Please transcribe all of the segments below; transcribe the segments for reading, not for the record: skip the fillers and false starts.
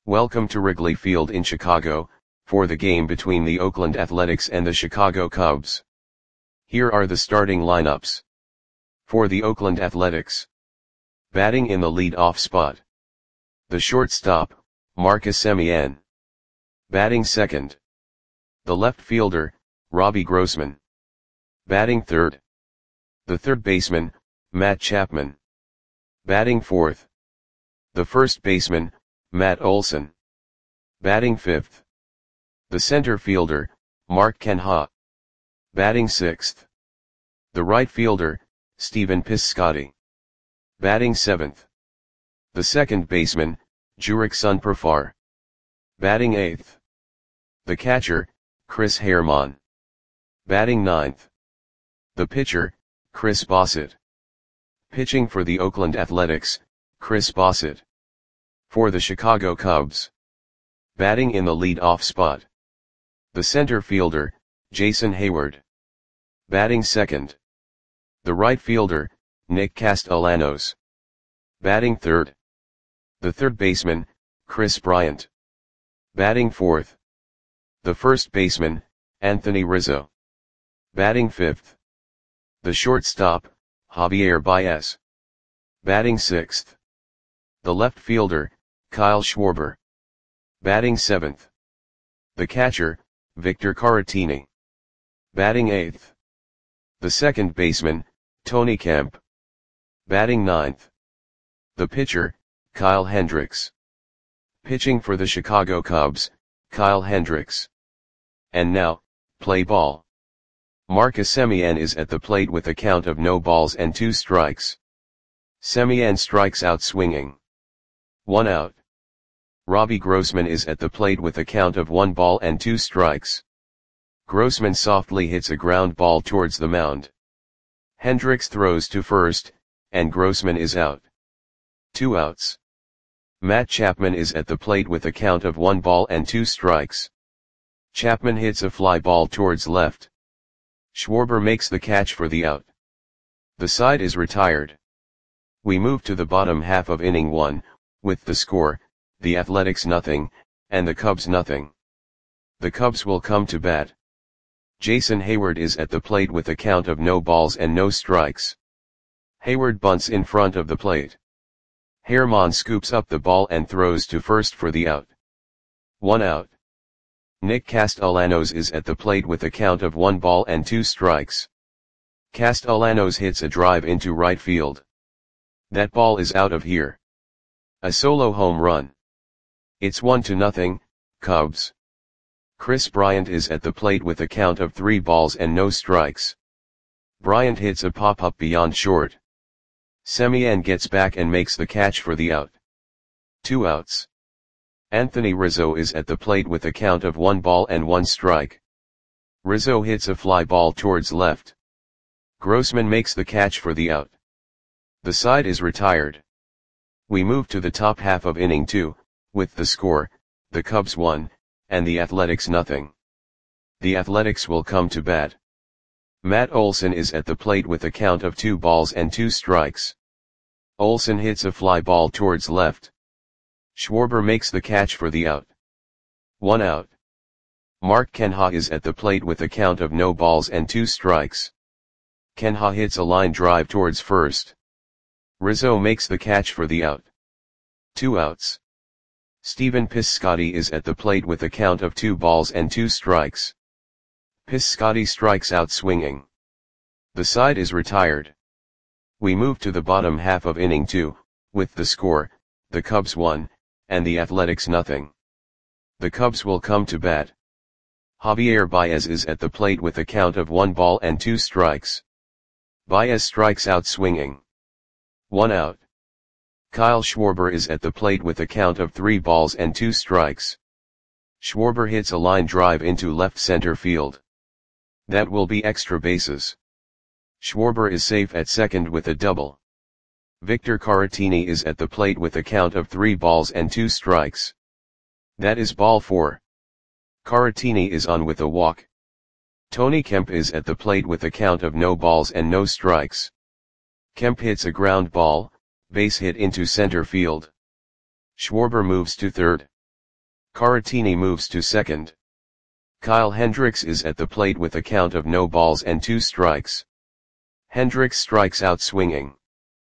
Welcome to Wrigley Field in Chicago, for the game between the Oakland Athletics and the Chicago Cubs. Here are the starting lineups. For the Oakland Athletics. Batting in the lead-off spot. The shortstop, Marcus Semien. Batting second. The left fielder, Robbie Grossman. Batting third. The third baseman, Matt Chapman. Batting fourth. The first baseman, Matt Olson. Batting fifth. The center fielder, Mark Canha. Batting sixth. The right fielder, Stephen Piscotty. Batting seventh. The second baseman, Jurickson Profar. Batting eighth. The catcher, Chris Herrmann. Batting ninth. The pitcher, Chris Bassitt. Pitching for the Oakland Athletics, Chris Bassitt. For the Chicago Cubs. Batting in the lead-off spot. The center fielder, Jason Heyward. Batting second. The right fielder, Nick Castellanos. Batting third. The third baseman, Chris Bryant. Batting fourth. The first baseman, Anthony Rizzo. Batting fifth. The shortstop, Javier Baez. Batting sixth. The left fielder, Kyle Schwarber. Batting seventh. The catcher, Victor Caratini. Batting eighth. The second baseman, Tony Kemp. Batting ninth. The pitcher, Kyle Hendricks. Pitching for the Chicago Cubs, Kyle Hendricks. And now, play ball. Marcus Semien is at the plate with a count of no balls and 2 strikes. Semien strikes out swinging. 1 out. Robbie Grossman is at the plate with a count of 1 ball and 2 strikes. Grossman softly hits a ground ball towards the mound. Hendricks throws to first, and Grossman is out. 2 outs. Matt Chapman is at the plate with a count of 1 ball and 2 strikes. Chapman hits a fly ball towards left. Schwarber makes the catch for the out. The side is retired. We move to the bottom half of inning 1, with the score, the Athletics nothing, and the Cubs nothing. The Cubs will come to bat. Jason Heyward is at the plate with a count of no balls and no strikes. Heyward bunts in front of the plate. Herrmann scoops up the ball and throws to first for the out. 1 out. Nick Castellanos is at the plate with a count of 1 ball and 2 strikes. Castellanos hits a drive into right field. That ball is out of here. A solo home run. It's 1-0, Cubs. Chris Bryant is at the plate with a count of 3 balls and no strikes. Bryant hits a pop-up beyond short. Semien gets back and makes the catch for the out. 2 outs. Anthony Rizzo is at the plate with a count of 1 ball and 1 strike. Rizzo hits a fly ball towards left. Grossman makes the catch for the out. The side is retired. We move to the top half of inning 2, with the score, the Cubs 1, and the Athletics nothing. The Athletics will come to bat. Matt Olson is at the plate with a count of 2 balls and 2 strikes. Olson hits a fly ball towards left. Schwarber makes the catch for the out. 1 out. Mark Canha is at the plate with a count of no balls and 2 strikes. Canha hits a line drive towards first. Rizzo makes the catch for the out. 2 outs. Stephen Piscotty is at the plate with a count of 2 balls and 2 strikes. Piscotty strikes out swinging. The side is retired. We move to the bottom half of inning 2, with the score, the Cubs 1, and the Athletics nothing. The Cubs will come to bat. Javier Baez is at the plate with a count of 1 ball and 2 strikes. Baez strikes out swinging. 1 out. Kyle Schwarber is at the plate with a count of 3 balls and 2 strikes. Schwarber hits a line drive into left center field. That will be extra bases. Schwarber is safe at second with a double. Victor Caratini is at the plate with a count of 3 balls and 2 strikes. That is ball 4. Caratini is on with a walk. Tony Kemp is at the plate with a count of no balls and no strikes. Kemp hits a ground ball, base hit into center field. Schwarber moves to third. Caratini moves to second. Kyle Hendricks is at the plate with a count of no balls and 2 strikes. Hendricks strikes out swinging.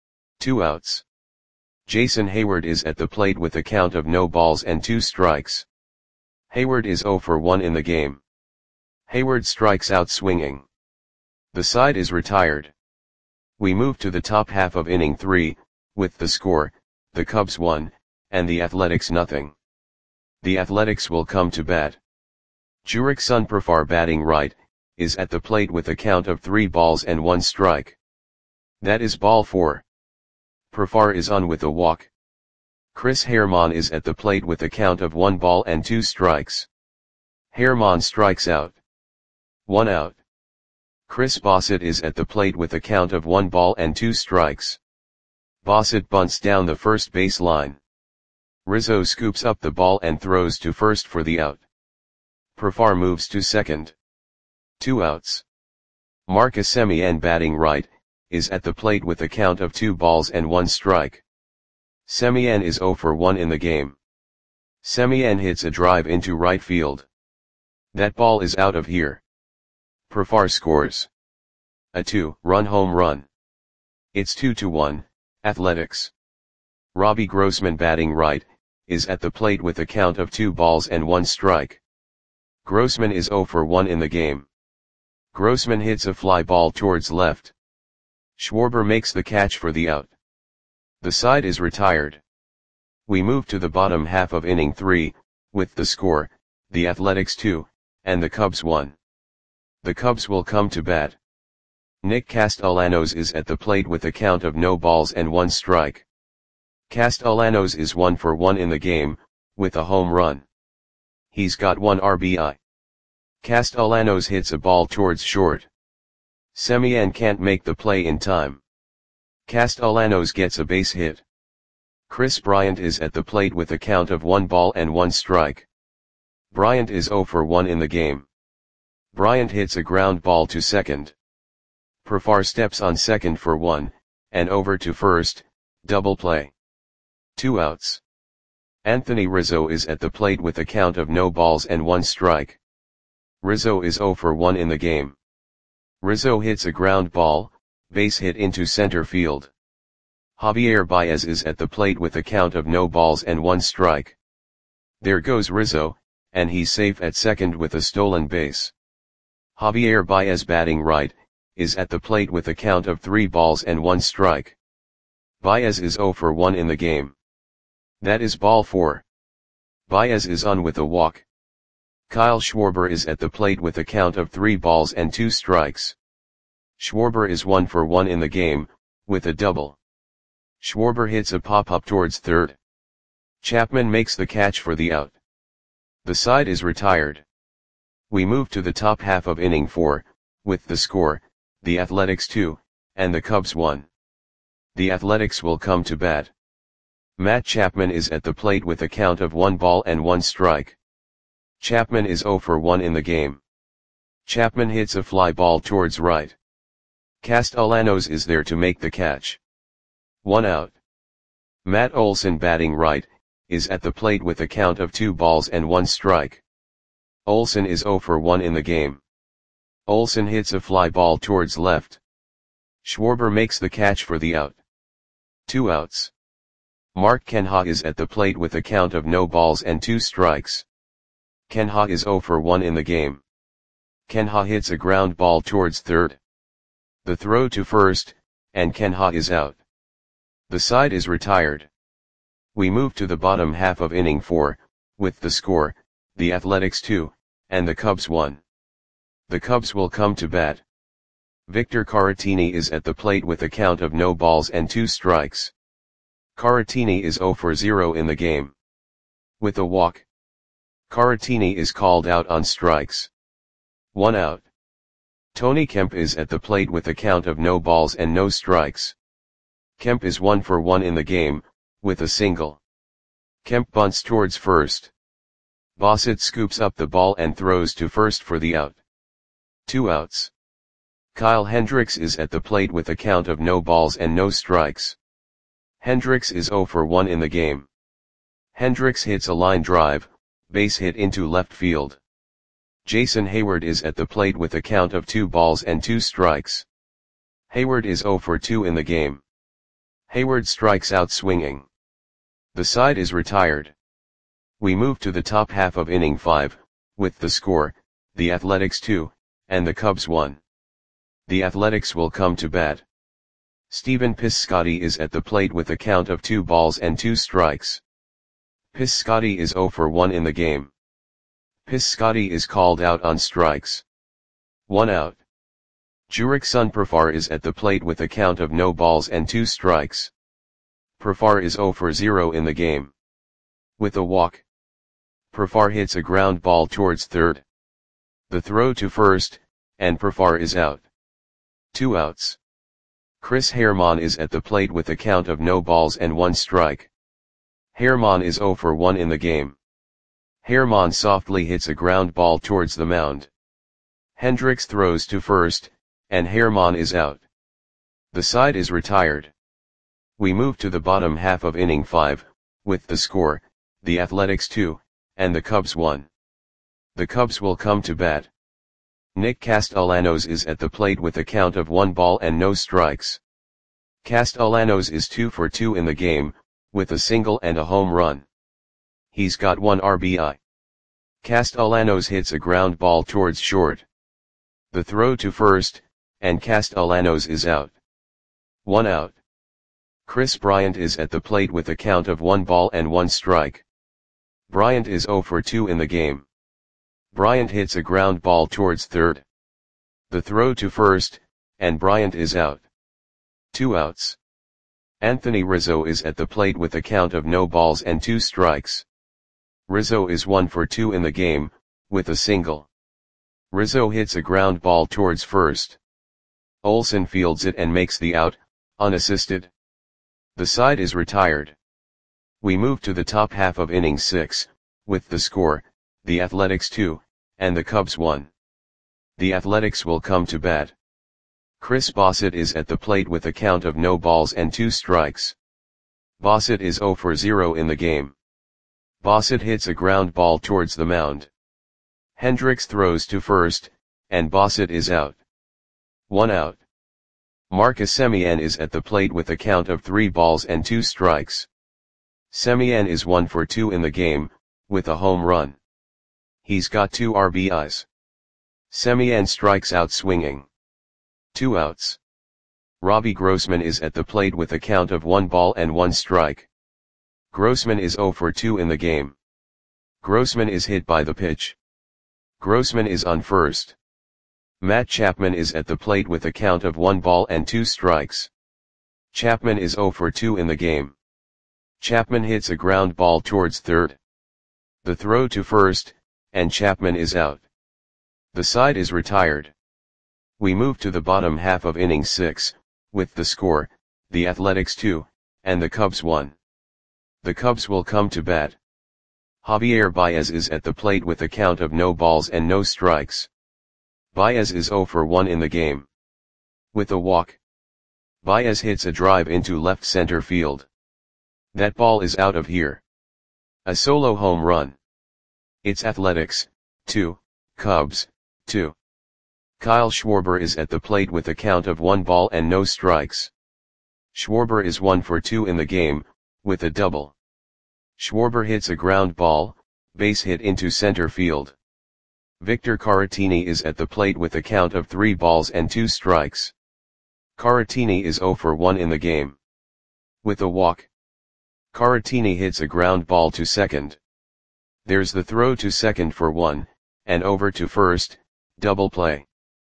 2 outs. Jason Hayward is at the plate with a count of no balls and 2 strikes. Hayward is 0 for 1 in the game. Hayward strikes out swinging. The side is retired. We move to the top half of inning 3, with the score, the Cubs 1, and the Athletics nothing. The Athletics will come to bat. Jurickson Profar batting right, is at the plate with a count of 3 balls and 1 strike. That is ball 4. Profar is on with a walk. Chris Herrmann is at the plate with a count of 1 ball and 2 strikes. Herrmann strikes out. 1 out. Chris Bassett is at the plate with a count of 1 ball and 2 strikes. Bassett bunts down the first base line. Rizzo scoops up the ball and throws to first for the out. Profar moves to second. 2 outs. Marcus Semien batting right, is at the plate with a count of 2 balls and 1 strike. Semien is 0 for 1 in the game. Semien hits a drive into right field. That ball is out of here. Profar scores a 2-run home run. It's 2-1, Athletics. Robbie Grossman batting right, is at the plate with a count of 2 balls and 1 strike. Grossman is 0 for 1 in the game. Grossman hits a fly ball towards left. Schwarber makes the catch for the out. The side is retired. We move to the bottom half of inning 3, with the score, the Athletics 2, and the Cubs 1. The Cubs will come to bat. Nick Castellanos is at the plate with a count of no balls and 1 strike. Castellanos is 1 for 1 in the game, with a home run. He's got 1 RBI. Castellanos hits a ball towards short. Semien can't make the play in time. Castellanos gets a base hit. Chris Bryant is at the plate with a count of 1 ball and 1 strike. Bryant is 0 for 1 in the game. Bryant hits a ground ball to second. Profar steps on second for 1, and over to first, double play. 2 outs. Anthony Rizzo is at the plate with a count of no balls and 1 strike. Rizzo is 0 for 1 in the game. Rizzo hits a ground ball, base hit into center field. Javier Baez is at the plate with a count of no balls and 1 strike. There goes Rizzo, and he's safe at second with a stolen base. Javier Baez batting right, is at the plate with a count of 3 balls and 1 strike. Baez is 0 for 1 in the game. That is ball 4. Baez is on with a walk. Kyle Schwarber is at the plate with a count of 3 balls and 2 strikes. Schwarber is 1 for 1 in the game, with a double. Schwarber hits a pop-up towards third. Chapman makes the catch for the out. The side is retired. We move to the top half of inning 4, with the score, the Athletics 2, and the Cubs 1. The Athletics will come to bat. Matt Chapman is at the plate with a count of 1 ball and 1 strike. Chapman is 0 for 1 in the game. Chapman hits a fly ball towards right. Castellanos is there to make the catch. 1 out. Matt Olson batting right, is at the plate with a count of 2 balls and 1 strike. Olson is 0 for 1 in the game. Olson hits a fly ball towards left. Schwarber makes the catch for the out. 2 outs. Mark Kenha is at the plate with a count of no balls and 2 strikes. Kenha is 0 for 1 in the game. Kenha hits a ground ball towards third. The throw to first, and Kenha is out. The side is retired. We move to the bottom half of inning 4, with the score, the Athletics 2, and the Cubs 1. The Cubs will come to bat. Victor Caratini is at the plate with a count of no balls and 2 strikes. Caratini is 0 for 0 in the game. With a walk. Caratini is called out on strikes. 1 out. Tony Kemp is at the plate with a count of no balls and no strikes. Kemp is 1 for 1 in the game, with a single. Kemp bunts towards first. Bassett scoops up the ball and throws to first for the out. 2 outs. Kyle Hendricks is at the plate with a count of no balls and no strikes. Hendricks is 0 for 1 in the game. Hendricks hits a line drive, base hit into left field. Jason Heyward is at the plate with a count of 2 balls and 2 strikes. Heyward is 0 for 2 in the game. Heyward strikes out swinging. The side is retired. We move to the top half of inning 5, with the score, the Athletics 2, and the Cubs 1. The Athletics will come to bat. Stephen Piscotty is at the plate with a count of 2 balls and 2 strikes. Piscotty is 0 for 1 in the game. Piscotty is called out on strikes. 1 out. Jurickson Profar is at the plate with a count of no balls and 2 strikes. Profar is 0 for 0 in the game. With a walk. Profar hits a ground ball towards third. The throw to first, and Profar is out. 2 outs. Chris Herrmann is at the plate with a count of no balls and 1 strike. Herrmann is 0 for 1 in the game. Herrmann softly hits a ground ball towards the mound. Hendricks throws to first, and Herrmann is out. The side is retired. We move to the bottom half of inning 5, with the score, the Athletics 2, and the Cubs 1. The Cubs will come to bat. Nick Castellanos is at the plate with a count of 1 ball and no strikes. Castellanos is 2 for 2 in the game, with a single and a home run. He's got 1 RBI. Castellanos hits a ground ball towards short. The throw to first, and Castellanos is out. 1 out. Chris Bryant is at the plate with a count of 1 ball and 1 strike. Bryant is 0 for 2 in the game. Bryant hits a ground ball towards third. The throw to first, and Bryant is out. 2 outs. Anthony Rizzo is at the plate with a count of no balls and 2 strikes. Rizzo is 1 for 2 in the game, with a single. Rizzo hits a ground ball towards first. Olson fields it and makes the out, unassisted. The side is retired. We move to the top half of inning 6, with the score, the Athletics 2, and the Cubs 1. The Athletics will come to bat. Chris Bassitt is at the plate with a count of no balls and 2 strikes. Bassitt is 0 for 0 in the game. Bassitt hits a ground ball towards the mound. Hendricks throws to first, and Bassitt is out. 1 out. Marcus Semien is at the plate with a count of 3 balls and 2 strikes. Semien is 1 for 2 in the game, with a home run. He's got 2 RBIs. Semien strikes out swinging. 2 outs. Robbie Grossman is at the plate with a count of 1 ball and 1 strike. Grossman is 0 for 2 in the game. Grossman is hit by the pitch. Grossman is on first. Matt Chapman is at the plate with a count of 1 ball and 2 strikes. Chapman is 0 for 2 in the game. Chapman hits a ground ball towards third. The throw to first, and Chapman is out. The side is retired. We move to the bottom half of inning 6, with the score, the Athletics 2, and the Cubs 1. The Cubs will come to bat. Javier Baez is at the plate with a count of no balls and no strikes. Baez is 0 for 1 in the game. With a walk. Baez hits a drive into left center field. That ball is out of here. A solo home run. It's Athletics, 2, Cubs, 2. Kyle Schwarber is at the plate with a count of 1 ball and no strikes. Schwarber is 1 for 2 in the game, with a double. Schwarber hits a ground ball, base hit into center field. Victor Caratini is at the plate with a count of 3 balls and 2 strikes. Caratini is 0 for 1 in the game. With a walk. Caratini hits a ground ball to second. There's the throw to second for 1, and over to first, double play.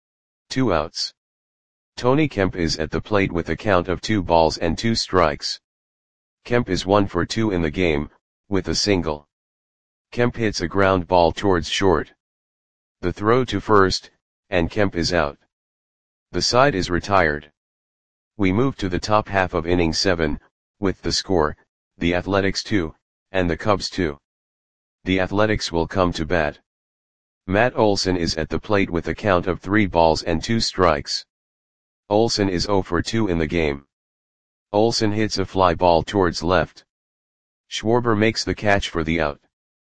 2 outs. Tony Kemp is at the plate with a count of 2 balls and 2 strikes. Kemp is 1 for 2 in the game, with a single. Kemp hits a ground ball towards short. The throw to first, and Kemp is out. The side is retired. We move to the top half of inning 7, with the score, the Athletics 2, and the Cubs 2. The Athletics will come to bat. Matt Olson is at the plate with a count of 3 balls and 2 strikes. Olson is 0 for 2 in the game. Olson hits a fly ball towards left. Schwarber makes the catch for the out.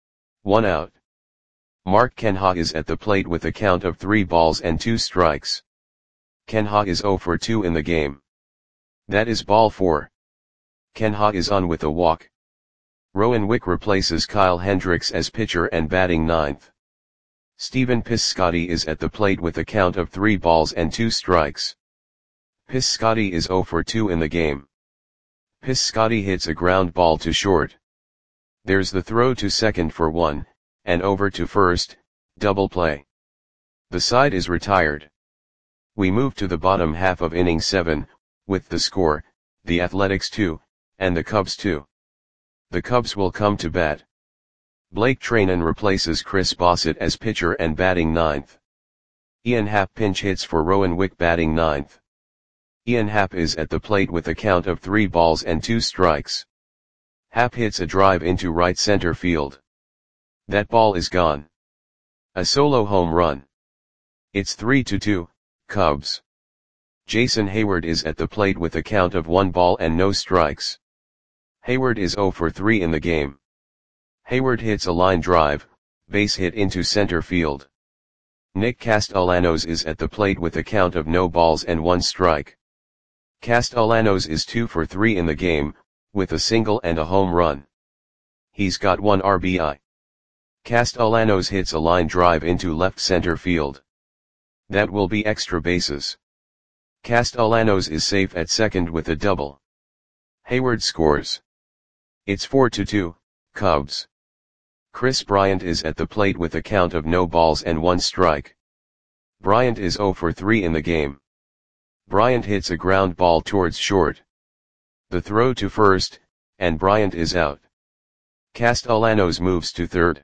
1 out. Mark Kenha is at the plate with a count of 3 balls and 2 strikes. Kenha is 0 for 2 in the game. That is ball 4. Kenha is on with a walk. Rowan Wick replaces Kyle Hendricks as pitcher and batting 9th. Stephen Piscotty is at the plate with a count of 3 balls and 2 strikes. Piscotty is 0 for 2 in the game. Piscotty hits a ground ball to short. There's the throw to second for 1, and over to first, double play. The side is retired. We move to the bottom half of inning 7, with the score, the Athletics 2, and the Cubs 2. The Cubs will come to bat. Blake Treinen replaces Chris Bassett as pitcher and batting 9th. Ian Happ pinch hits for Rowan Wick batting 9th. Ian Happ is at the plate with a count of 3 balls and 2 strikes. Happ hits a drive into right center field. That ball is gone. A solo home run. It's 3-2, Cubs. Jason Heyward is at the plate with a count of 1 ball and no strikes. Heyward is 0 for 3 in the game. Heyward hits a line drive, base hit into center field. Nick Castellanos is at the plate with a count of no balls and 1 strike. Castellanos is 2 for 3 in the game, with a single and a home run. He's got 1 RBI. Castellanos hits a line drive into left center field. That will be extra bases. Castellanos is safe at second with a double. Heyward scores. It's 4-2, Cubs. Chris Bryant is at the plate with a count of no balls and 1 strike. Bryant is 0 for 3 in the game. Bryant hits a ground ball towards short. The throw to first, and Bryant is out. Castellanos moves to third.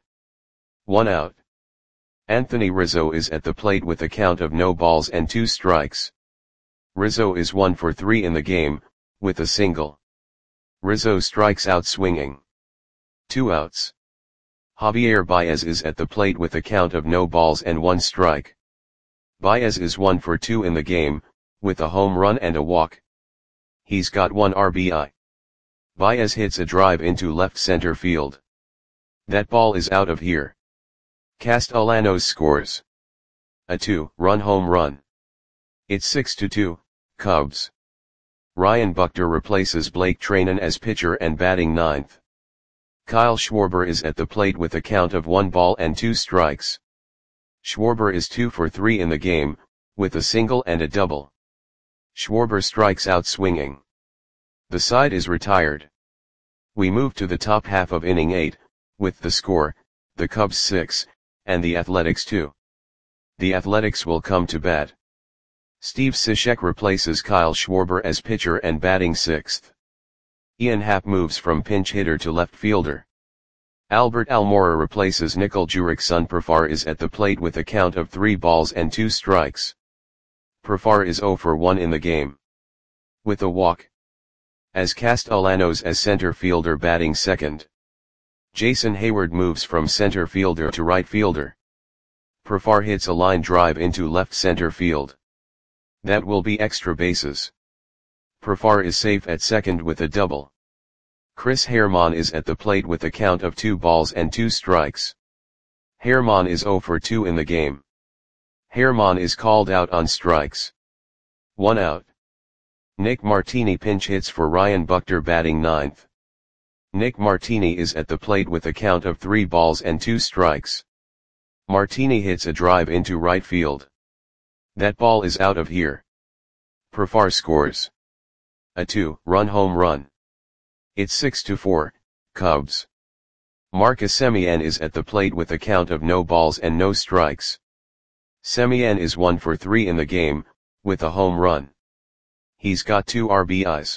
1 out. Anthony Rizzo is at the plate with a count of no balls and 2 strikes. Rizzo is 1 for 3 in the game, with a single. Rizzo strikes out swinging. 2 outs. Javier Baez is at the plate with a count of no balls and 1 strike. Baez is 1 for 2 in the game, with a home run and a walk. He's got 1 RBI. Baez hits a drive into left center field. That ball is out of here. Castellanos scores. A 2-run home run. It's 6-2, Cubs. Ryan Buchter replaces Blake Treinen as pitcher and batting 9th. Kyle Schwarber is at the plate with a count of 1 ball and 2 strikes. Schwarber is 2 for 3 in the game, with a single and a double. Schwarber strikes out swinging. The side is retired. We move to the top half of inning 8, with the score, the Cubs 6, and the Athletics 2. The Athletics will come to bat. Steve Cishek replaces Kyle Schwarber as pitcher and batting 6th. Ian Happ moves from pinch hitter to left fielder. Albert Almora replaces Nickel Jurickson. Profar is at the plate with a count of 3 balls and 2 strikes. Profar is 0 for 1 in the game. With a walk. As Castellanos as center fielder batting 2nd. Jason Heyward moves from center fielder to right fielder. Profar hits a line drive into left center field. That will be extra bases. Profar is safe at second with a double. Chris Herrmann is at the plate with a count of 2 balls and 2 strikes. Herrmann is 0 for 2 in the game. Herrmann is called out on strikes. 1 out. Nick Martini pinch hits for Ryan Buchter batting 9th. Nick Martini is at the plate with a count of 3 balls and 2 strikes. Martini hits a drive into right field. That ball is out of here. Profar scores. A 2-run home run. It's 6-4, Cubs. Marcus Semien is at the plate with a count of no balls and no strikes. Semien is 1 for 3 in the game, with a home run. He's got 2 RBIs.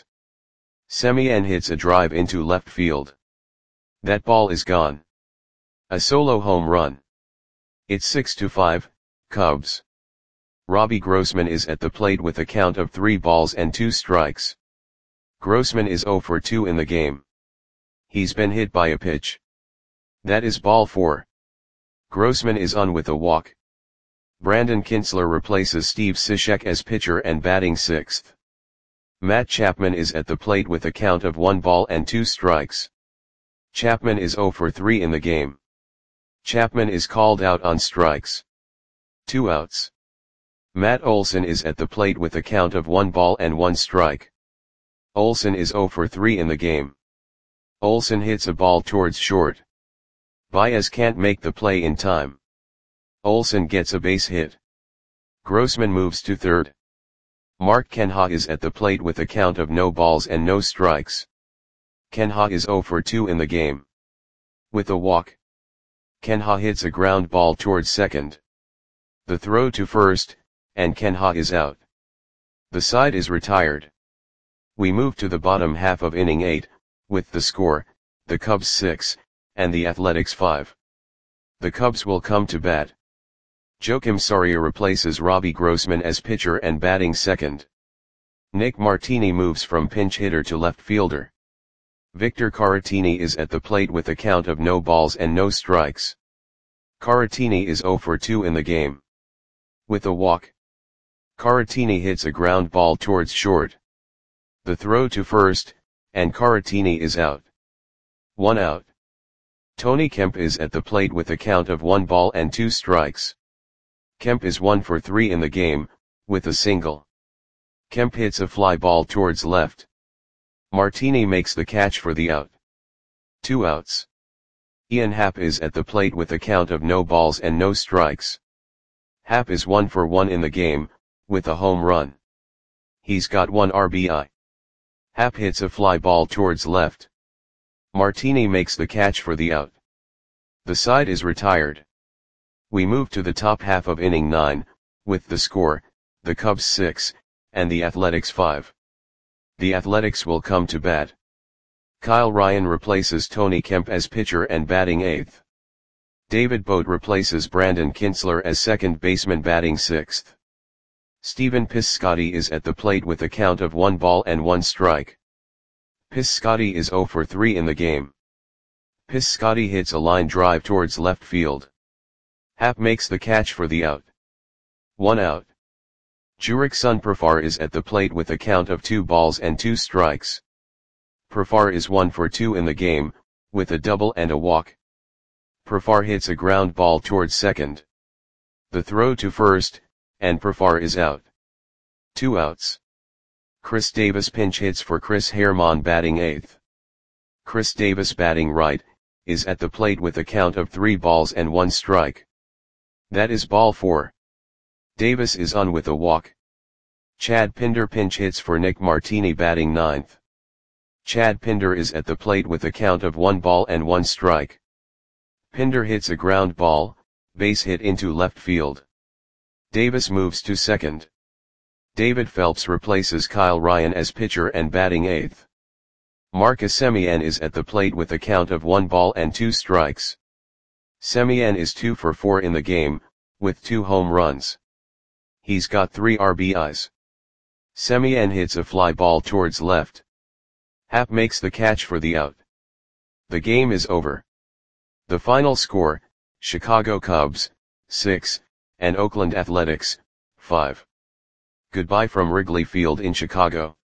Semien hits a drive into left field. That ball is gone. A solo home run. It's 6-5, Cubs. Robbie Grossman is at the plate with a count of 3 balls and 2 strikes. Grossman is 0 for 2 in the game. He's been hit by a pitch. That is ball 4. Grossman is on with a walk. Brandon Kintzler replaces Steve Cishek as pitcher and batting 6th. Matt Chapman is at the plate with a count of 1 ball and 2 strikes. Chapman is 0 for 3 in the game. Chapman is called out on strikes. 2 outs. Matt Olson is at the plate with a count of 1 ball and 1 strike. Olson is 0 for 3 in the game. Olson hits a ball towards short. Baez can't make the play in time. Olson gets a base hit. Grossman moves to third. Mark Canha is at the plate with a count of no balls and no strikes. Canha is 0 for 2 in the game. With a walk, Canha hits a ground ball towards second. The throw to first, and Canha is out. The side is retired. We move to the bottom half of inning 8, with the score, the Cubs 6, and the Athletics 5. The Cubs will come to bat. Joakim Soria replaces Robbie Grossman as pitcher and batting second. Nick Martini moves from pinch hitter to left fielder. Victor Caratini is at the plate with a count of no balls and no strikes. Caratini is 0 for 2 in the game. With a walk, Caratini hits a ground ball towards short. The throw to first, and Caratini is out. 1 out. Tony Kemp is at the plate with a count of 1 ball and 2 strikes. Kemp is 1 for 3 in the game, with a single. Kemp hits a fly ball towards left. Martini makes the catch for the out. 2 outs. Ian Happ is at the plate with a count of no balls and no strikes. Happ is 1 for 1 in the game, with a home run. He's got 1 RBI. Happ hits a fly ball towards left. Martini makes the catch for the out. The side is retired. We move to the top half of inning 9, with the score, the Cubs 6, and the Athletics 5. The Athletics will come to bat. Kyle Ryan replaces Tony Kemp as pitcher and batting 8th. David Bote replaces Brandon Kintzler as second baseman batting 6th. Stephen Piscotty is at the plate with a count of 1 ball and 1 strike. Piscotty is 0 for 3 in the game. Piscotty hits a line drive towards left field. Happ makes the catch for the out. 1 out. Jurickson Profar is at the plate with a count of 2 balls and 2 strikes. Profar is 1 for 2 in the game, with a double and a walk. Profar hits a ground ball towards second. The throw to first, and Profar is out. 2 outs. Chris Davis pinch hits for Chris Herrmann batting 8th. Chris Davis batting right, is at the plate with a count of 3 balls and 1 strike. That is ball 4. Davis is on with a walk. Chad Pinder pinch hits for Nick Martini batting 9th. Chad Pinder is at the plate with a count of 1 ball and 1 strike. Pinder hits a ground ball, base hit into left field. Davis moves to second. David Phelps replaces Kyle Ryan as pitcher and batting 8th. Marcus Semien is at the plate with a count of 1 ball and 2 strikes. Semien is 2 for 4 in the game, with 2 home runs. He's got 3 RBIs. Semien hits a fly ball towards left. Happ makes the catch for the out. The game is over. The final score, Chicago Cubs, 6, and Oakland Athletics, 5. Goodbye from Wrigley Field in Chicago.